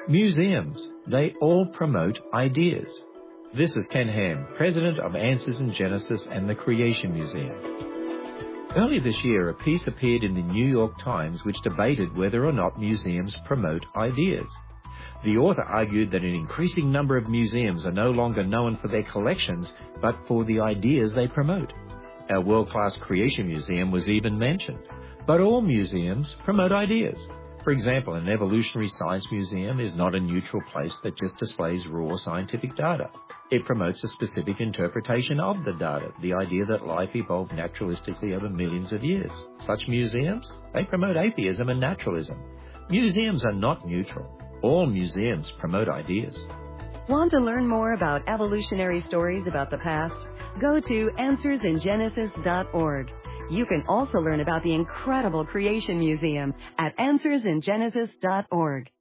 Museums, they all promote ideas. This is Ken Ham, President of Answers in Genesis and the Creation Museum. Early this year, a piece appeared in the New York Times which debated whether or not museums promote ideas. The author argued that an increasing number of museums are no longer known for their collections, but for the ideas they promote. Our world-class Creation Museum was even mentioned. But all museums promote ideas. For example, an evolutionary science museum is not a neutral place that just displays raw scientific data. It promotes a specific interpretation of the data, the idea that life evolved naturalistically over millions of years. Such museums, they promote atheism and naturalism. Museums are not neutral. All museums promote ideas. Want to learn more about evolutionary stories about the past? Go to AnswersInGenesis.org. You can also learn about the incredible Creation Museum at AnswersInGenesis.org.